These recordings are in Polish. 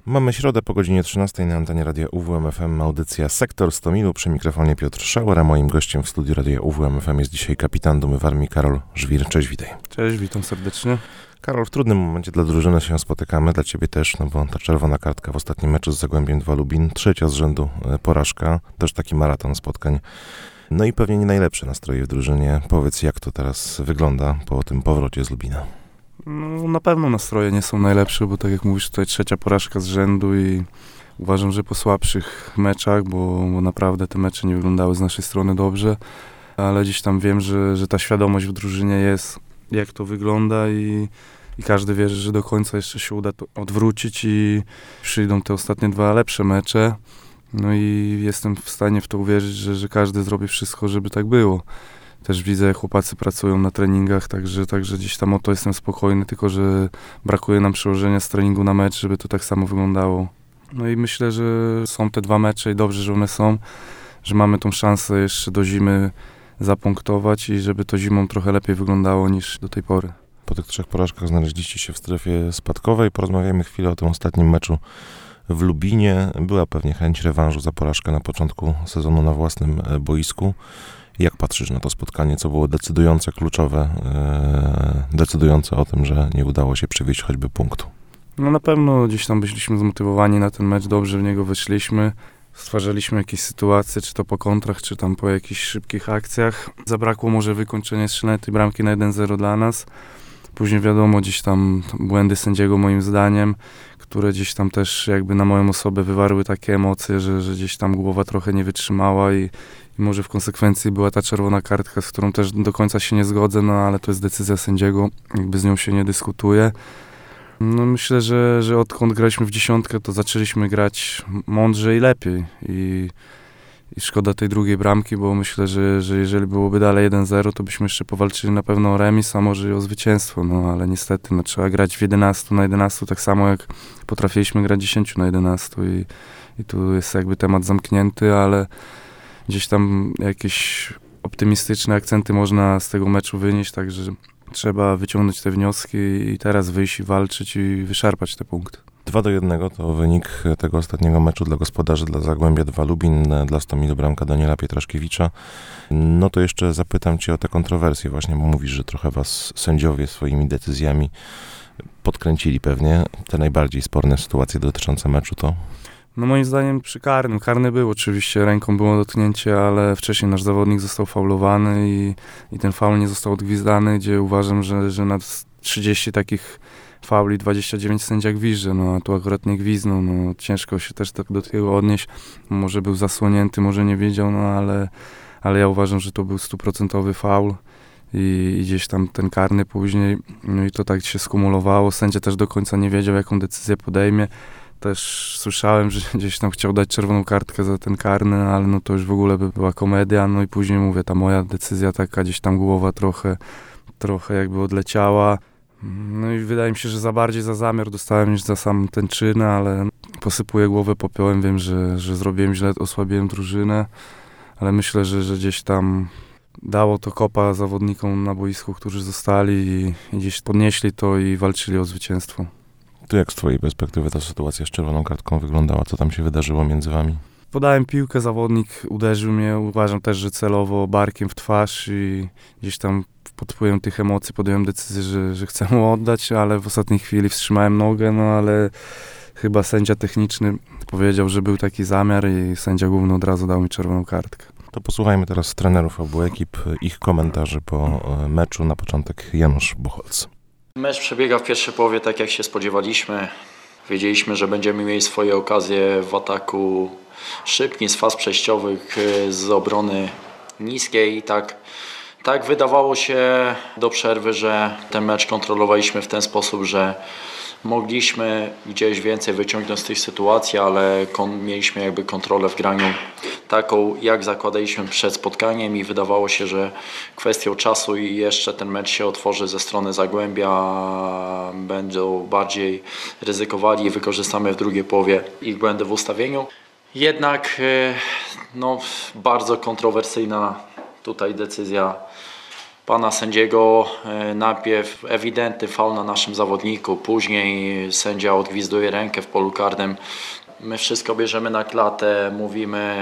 Mamy środę po godzinie 13 na antenie Radia UWM FM, audycja Sektor Stomilu, przy mikrofonie Piotr Szauer, a moim gościem w studiu Radia UWM FM jest dzisiaj kapitan Dumy Warmii Karol Żwir. Cześć, witaj. Cześć, witam serdecznie. Karol, w trudnym momencie dla drużyny się spotykamy, dla ciebie też, no bo ta czerwona kartka w ostatnim meczu z Zagłębiem 2 Lubin, trzecia z rzędu porażka, też taki maraton spotkań. No i pewnie nie najlepsze nastroje w drużynie. Powiedz, jak to teraz wygląda po tym powrocie z Lubina? No, na pewno nastroje nie są najlepsze, bo tak jak mówisz, tutaj trzecia porażka z rzędu i uważam, że po słabszych meczach, bo naprawdę te mecze nie wyglądały z naszej strony dobrze, ale gdzieś tam wiem, że ta świadomość w drużynie jest, jak to wygląda i każdy wierzy, że do końca jeszcze się uda to odwrócić i przyjdą te ostatnie dwa lepsze mecze. No i jestem w stanie w to uwierzyć, że każdy zrobi wszystko, żeby tak było. Też widzę, jak chłopacy pracują na treningach, także gdzieś tam o to jestem spokojny, tylko że brakuje nam przełożenia z treningu na mecz, żeby to tak samo wyglądało. No i myślę, że są te dwa mecze i dobrze, że one są, że mamy tą szansę jeszcze do zimy zapunktować i żeby to zimą trochę lepiej wyglądało niż do tej pory. Po tych trzech porażkach znaleźliście się w strefie spadkowej. Porozmawiajmy chwilę o tym ostatnim meczu w Lubinie. Była pewnie chęć rewanżu za porażkę na początku sezonu na własnym boisku. Jak patrzysz na to spotkanie? Co było decydujące, kluczowe, decydujące o tym, że nie udało się przywieźć choćby punktu? No na pewno gdzieś tam byliśmy zmotywowani na ten mecz, dobrze w niego weszliśmy. Stwarzaliśmy jakieś sytuacje, czy to po kontrach, czy tam po jakichś szybkich akcjach. Zabrakło może wykończenia strzelania tej bramki na 1-0 dla nas. Później wiadomo, gdzieś tam błędy sędziego moim zdaniem, które gdzieś tam też jakby na moją osobę wywarły takie emocje, że gdzieś tam głowa trochę nie wytrzymała i może w konsekwencji była ta czerwona kartka, z którą też do końca się nie zgodzę, no ale to jest decyzja sędziego, jakby z nią się nie dyskutuje. No myślę, że odkąd graliśmy w dziesiątkę, to zaczęliśmy grać mądrzej i lepiej i szkoda tej drugiej bramki, bo myślę, że jeżeli byłoby dalej 1-0, to byśmy jeszcze powalczyli na pewno o remis, a może i o zwycięstwo, no ale niestety no, trzeba grać w 11 na 11, tak samo jak potrafiliśmy grać 10 na 11 i tu jest jakby temat zamknięty, ale gdzieś tam jakieś optymistyczne akcenty można z tego meczu wynieść, także trzeba wyciągnąć te wnioski i teraz wyjść i walczyć i wyszarpać te punkty. 2-1 to wynik tego ostatniego meczu dla gospodarzy, dla Zagłębia 2 Lubin, dla Stomilu bramka Daniela Pietraszkiewicza. No to jeszcze zapytam cię o te kontrowersje właśnie, bo mówisz, że trochę was sędziowie swoimi decyzjami podkręcili pewnie. Te najbardziej sporne sytuacje dotyczące meczu to? No moim zdaniem przy karnym. Karny był oczywiście, ręką było dotknięcie, ale wcześniej nasz zawodnik został faulowany i ten faul nie został odgwizdany, gdzie uważam, że na 30 takich fauli 29 sędzia gwizdże, no a tu akurat nie gwizdnął, no ciężko się też tak do tego odnieść. Może był zasłonięty, może nie wiedział, no ale ja uważam, że to był 100% faul i gdzieś tam ten karny później, no i to tak się skumulowało. Sędzia też do końca nie wiedział, jaką decyzję podejmie. Też słyszałem, że gdzieś tam chciał dać czerwoną kartkę za ten karny, ale no to już w ogóle by była komedia. No i później mówię, ta moja decyzja taka gdzieś tam głowa trochę jakby odleciała. No i wydaje mi się, że za bardziej za zamiar dostałem niż za sam ten czyn, ale posypuję głowę popiołem, wiem, że zrobiłem źle, osłabiłem drużynę, ale myślę, że gdzieś tam dało to kopa zawodnikom na boisku, którzy zostali i gdzieś podnieśli to i walczyli o zwycięstwo. To jak z twojej perspektywy ta sytuacja z czerwoną kartką wyglądała? Co tam się wydarzyło między wami? Podałem piłkę, zawodnik uderzył mnie, uważam też, że celowo barkiem w twarz i gdzieś tam pod wpływem tych emocji podjąłem decyzję, że chcę mu oddać, ale w ostatniej chwili wstrzymałem nogę, no ale chyba sędzia techniczny powiedział, że był taki zamiar i sędzia główny od razu dał mi czerwoną kartkę. To posłuchajmy teraz trenerów obu ekip, ich komentarzy po meczu. Na początek Janusz Buchholz. Mecz przebiega w pierwszej połowie tak, jak się spodziewaliśmy. Wiedzieliśmy, że będziemy mieli swoje okazje w ataku szybki, z faz przejściowych, z obrony niskiej i tak wydawało się do przerwy, że ten mecz kontrolowaliśmy w ten sposób, że mogliśmy gdzieś więcej wyciągnąć z tych sytuacji, ale mieliśmy jakby kontrolę w graniu taką, jak zakładaliśmy przed spotkaniem i wydawało się, że kwestią czasu i jeszcze ten mecz się otworzy ze strony Zagłębia, będą bardziej ryzykowali i wykorzystamy w drugiej połowie ich błędy w ustawieniu. Jednak bardzo kontrowersyjna tutaj decyzja pana sędziego. Najpierw ewidentny faul na naszym zawodniku, później sędzia odgwizduje rękę w polu karnym. My wszystko bierzemy na klatę, mówimy,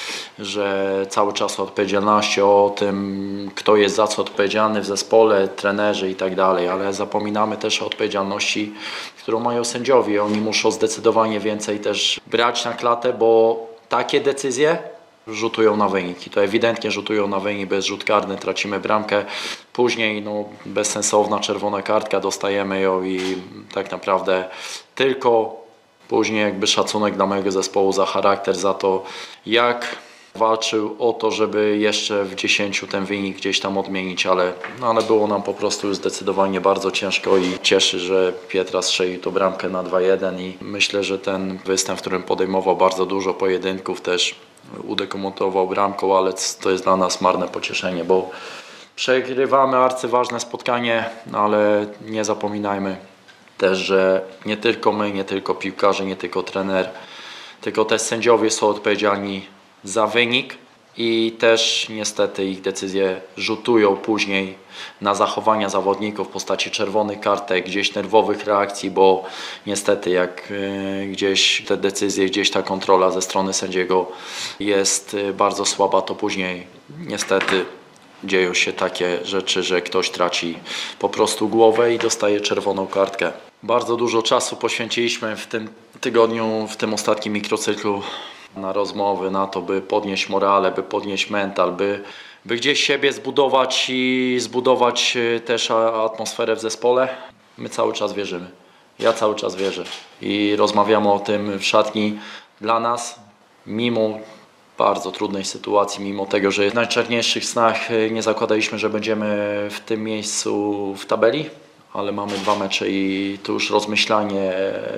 że cały czas o odpowiedzialności, o tym, kto jest za co odpowiedzialny w zespole, trenerzy i tak dalej, ale zapominamy też o odpowiedzialności, którą mają sędziowie. Oni muszą zdecydowanie więcej też brać na klatę, bo takie decyzje rzutują na wynik i to ewidentnie rzutują na wynik, bez rzut karny tracimy bramkę, później bezsensowna czerwona kartka, dostajemy ją i tak naprawdę tylko później jakby szacunek dla mojego zespołu za charakter, za to jak walczył o to, żeby jeszcze w 10 ten wynik gdzieś tam odmienić, ale było nam po prostu już zdecydowanie bardzo ciężko i cieszy, że Pietra strzelił tą bramkę na 2-1 i myślę, że ten występ, w którym podejmował bardzo dużo pojedynków, też udekomentował bramką, ale to jest dla nas marne pocieszenie, bo przegrywamy arcyważne spotkanie, ale nie zapominajmy też, że nie tylko my, nie tylko piłkarze, nie tylko trener, tylko też sędziowie są odpowiedzialni za wynik i też niestety ich decyzje rzutują później na zachowania zawodników w postaci czerwonych kartek, gdzieś nerwowych reakcji, bo niestety jak gdzieś te decyzje, gdzieś ta kontrola ze strony sędziego jest bardzo słaba, to później niestety dzieją się takie rzeczy, że ktoś traci po prostu głowę i dostaje czerwoną kartkę. Bardzo dużo czasu poświęciliśmy w tym tygodniu, w tym ostatnim mikrocyklu na rozmowy, na to, by podnieść morale, by podnieść mental, by gdzieś siebie zbudować i zbudować też atmosferę w zespole. My cały czas wierzymy. Ja cały czas wierzę i rozmawiamy o tym w szatni. Dla nas, mimo bardzo trudnej sytuacji, mimo tego, że w najczarniejszych snach nie zakładaliśmy, że będziemy w tym miejscu w tabeli, ale mamy 2 mecze i to już rozmyślanie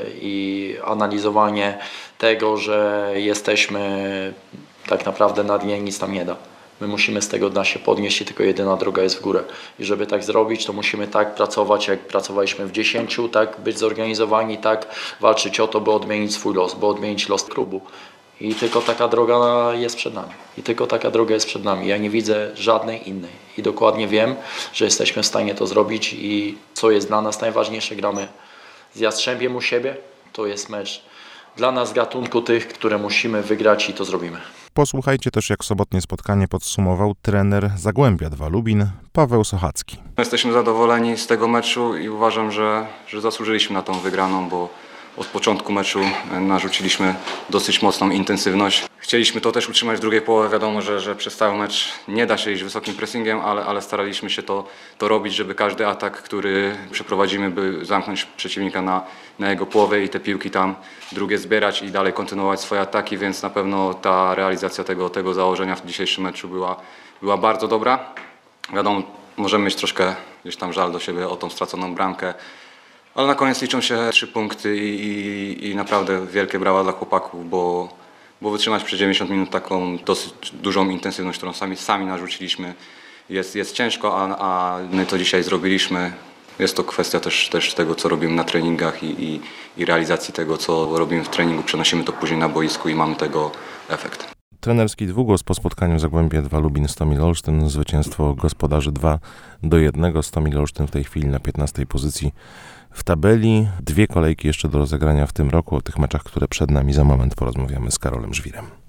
i analizowanie tego, że jesteśmy tak naprawdę na dnie, nic nam nie da. My musimy z tego dna się podnieść i tylko jedyna droga jest w górę. I żeby tak zrobić, to musimy tak pracować, jak pracowaliśmy w 10, tak być zorganizowani, tak walczyć o to, by odmienić swój los, by odmienić los klubu. I tylko taka droga jest przed nami. Ja nie widzę żadnej innej. I dokładnie wiem, że jesteśmy w stanie to zrobić i co jest dla nas najważniejsze, gramy z Jastrzębiem u siebie. To jest mecz dla nas gatunku tych, które musimy wygrać i to zrobimy. Posłuchajcie też, jak sobotnie spotkanie podsumował trener Zagłębia 2 Lubin, Paweł Sochacki. Jesteśmy zadowoleni z tego meczu i uważam, że zasłużyliśmy na tą wygraną, bo od początku meczu narzuciliśmy dosyć mocną intensywność. Chcieliśmy to też utrzymać w drugiej połowie. Wiadomo, że przez cały mecz nie da się iść wysokim pressingiem, ale staraliśmy się to robić, żeby każdy atak, który przeprowadzimy, by zamknąć przeciwnika na jego połowie i te piłki tam drugie zbierać i dalej kontynuować swoje ataki, więc na pewno ta realizacja tego założenia w dzisiejszym meczu była bardzo dobra. Wiadomo, możemy mieć troszkę gdzieś tam żal do siebie o tą straconą bramkę, ale na koniec liczą się 3 punkty i naprawdę wielkie brawa dla chłopaków, bo wytrzymać przez 90 minut taką dosyć dużą intensywność, którą sami narzuciliśmy, jest ciężko, a my to dzisiaj zrobiliśmy. Jest to kwestia też tego, co robimy na treningach i realizacji tego, co robimy w treningu. Przenosimy to później na boisku i mamy tego efekt. Trenerski dwugłos po spotkaniu Zagłębie 2 Lubin Stomil Olsztyn. Zwycięstwo gospodarzy 2-1. Stomil Olsztyn w tej chwili na 15 pozycji w tabeli. 2 kolejki jeszcze do rozegrania w tym roku. O tych meczach, które przed nami, za moment porozmawiamy z Karolem Żwirem.